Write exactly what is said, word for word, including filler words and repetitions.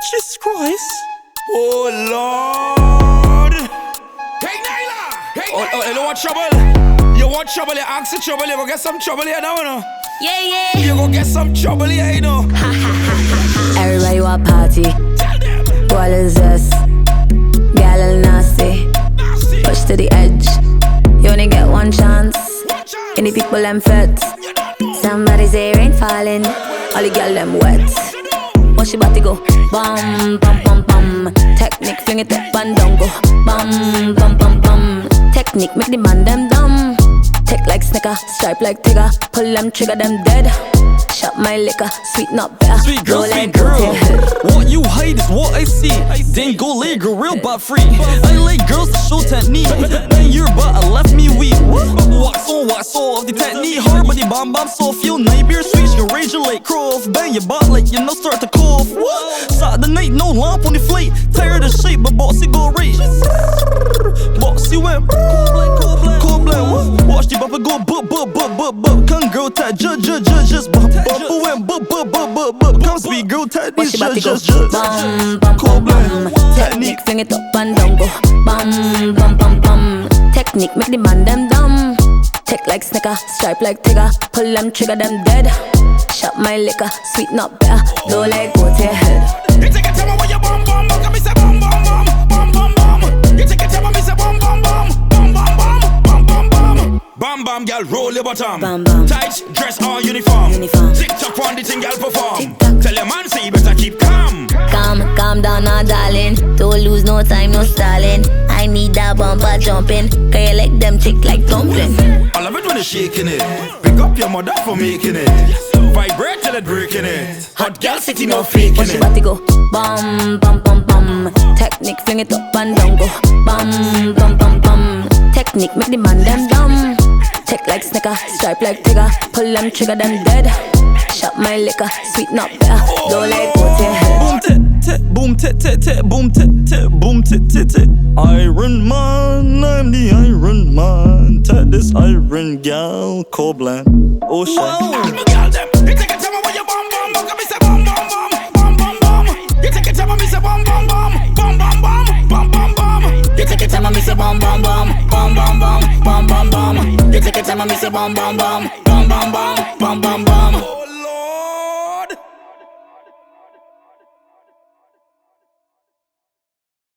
Jesus Christ. Oh Lord. Hey Nyla. Hey oh, oh, you don't want trouble? You want trouble? You ask for trouble. You go get some trouble here now, you know. Yeah, yeah. You go get some trouble here, you know. Everybody want party. Tell them. What is this? Girl, all nasty. Nasty. Push to the edge. You only get one chance. One chance. Any people them fit. You don't know. Somebody say rain falling. All the girl them wet. Watch your body go. Bum, bum, bum, bum. Technique, fling it up and down go. Bum, bum, bum, bum. Technique, make the man them dumb. Tick like snicker, stripe like tigger. Pull them trigger, them dead. Shot my liquor, sweet not better. Sweet girl, Roll sweet like girl. goatee. What you hide is what I see. Then go lay girl real but free. I like girls that show technique. Then your butt left me weak. Wax on, wax off. The technique hard, but the bomb bomb so feel night beer sweet. You rage you like crow. Bang your butt like you know start to cough. Saturday night, no lamp on the flight. Tired of shape, but bossy go right. Bossy went cold blend. Watch the bumper go bup bup bup bup bup. Come girl tat judge judge judge just bump bumper went bup bup bup bup bup. Come sweet girl tat Watch these your body judge go. judge judge. Bum, bum, Cold bum, blend. bum. Technique, fling it up and down go. Bum, bum, bum, bum. Technique, make the man them dumb. Tick like snicker, stripe like tigger. Pull them trigger, them dead. Shot my liquor, sweet not better. Low like go to your head. You take a time when you bum bum bum. Come me say bum bum bum bum bum bum. You take a time when me say bum bum bum bum bum bum bum bum bum. Bam bam, girl, roll your bottom. Bam, bam. Tight dress or uniform. Uniform. Tick tock on the thing, girl, perform. Tick-tock. Tell your man say you better keep calm. Calm, calm down now, darling. Don't lose no time, no stalling. I need that bumper jumping. Cause you like them chick like dumpling. I love it when you're shaking it. Pick up your mother for making it. Vibrate till it breaking it. Hot girl city no faking Watch your it. body go. Bum, bum, bum, bum. Technique, fling it up and down go. Bum, bum, bum, bum. Technique, make the man them dumb. Tick like snicker, stripe like tigger. Pull them trigger, them dead. Shot my liquor, sweet not better. Low like go to your head. Boom tit tit, boom tit tit tit, boom tit tit, boom tit tit tit. Iron Man, I'm the Iron Man. Tat this Iron gal, cold blend. Ocean. All my girl them. You take a time when you bum bum bum. Come me say bum bum bum bum bum bum. You take a time when me say bum bum bum bum bum bum bum bum bum. You take a time when me say bum bum bum bum bum bum bum bum bum. You take a time when me say bum bum bum bum bum bum bum bum bum.